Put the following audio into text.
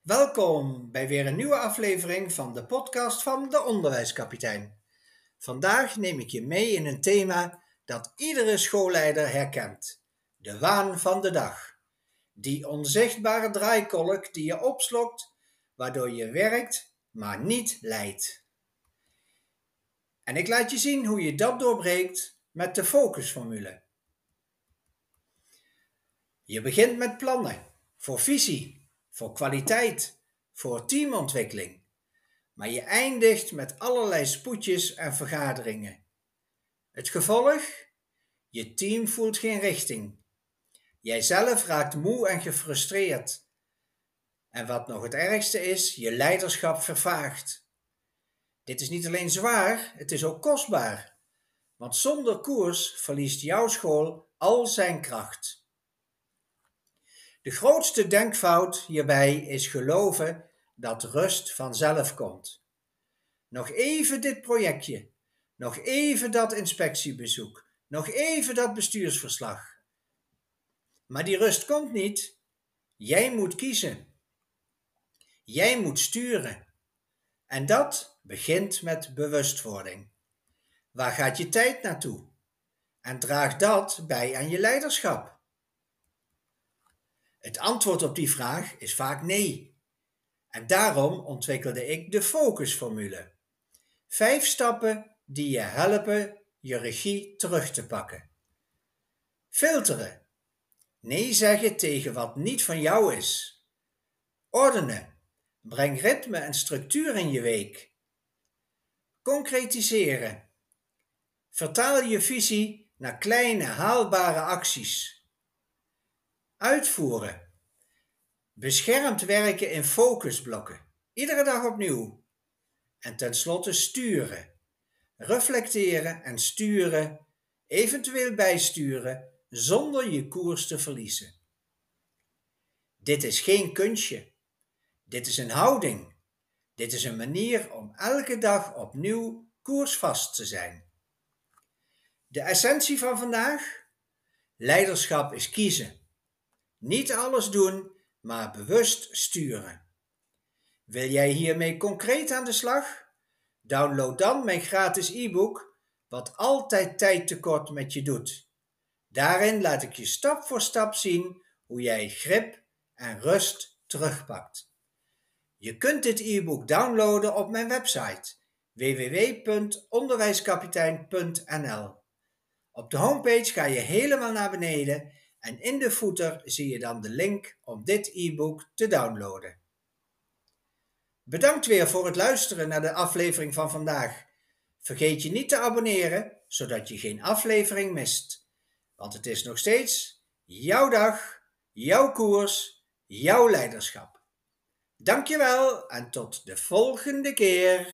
Welkom bij weer een nieuwe aflevering van de podcast van de Onderwijskapitein. Vandaag neem ik je mee in een thema dat iedere schoolleider herkent: de waan van de dag. Die onzichtbare draaikolk die je opslokt, waardoor je werkt, maar niet leidt. En ik laat je zien hoe je dat doorbreekt met de focusformule. Je begint met plannen, voor visie, voor kwaliteit, voor teamontwikkeling. Maar je eindigt met allerlei spoedjes en vergaderingen. Het gevolg? Je team voelt geen richting. Jijzelf raakt moe en gefrustreerd. En wat nog het ergste is, je leiderschap vervaagt. Dit is niet alleen zwaar, het is ook kostbaar. Want zonder koers verliest jouw school al zijn kracht. De grootste denkfout hierbij is geloven dat rust vanzelf komt. Nog even dit projectje, nog even dat inspectiebezoek, nog even dat bestuursverslag. Maar die rust komt niet. Jij moet kiezen. Jij moet sturen. En dat begint met bewustwording. Waar gaat je tijd naartoe? En draagt dat bij aan je leiderschap? Het antwoord op die vraag is vaak nee. En daarom ontwikkelde ik de focusformule. 5 stappen die je helpen je regie terug te pakken. Filteren. Nee zeggen tegen wat niet van jou is. Ordenen. Breng ritme en structuur in je week. Concretiseren. Vertaal je visie naar kleine haalbare acties. Uitvoeren. Beschermd werken in focusblokken. Iedere dag opnieuw. En tenslotte sturen. Reflecteren en sturen, eventueel bijsturen, zonder je koers te verliezen. Dit is geen kunstje. Dit is een houding. Dit is een manier om elke dag opnieuw koersvast te zijn. De essentie van vandaag? Leiderschap is kiezen. Niet alles doen, maar bewust sturen. Wil jij hiermee concreet aan de slag? Download dan mijn gratis e-book Wat altijd tijd tekort met je doet. Daarin laat ik je stap voor stap zien hoe jij grip en rust terugpakt. Je kunt dit e-book downloaden op mijn website www.onderwijskapitein.nl. Op de homepage ga je helemaal naar beneden en in de footer zie je dan de link om dit e-book te downloaden. Bedankt weer voor het luisteren naar de aflevering van vandaag. Vergeet je niet te abonneren, zodat je geen aflevering mist. Want het is nog steeds jouw dag, jouw koers, jouw leiderschap. Dankjewel en tot de volgende keer.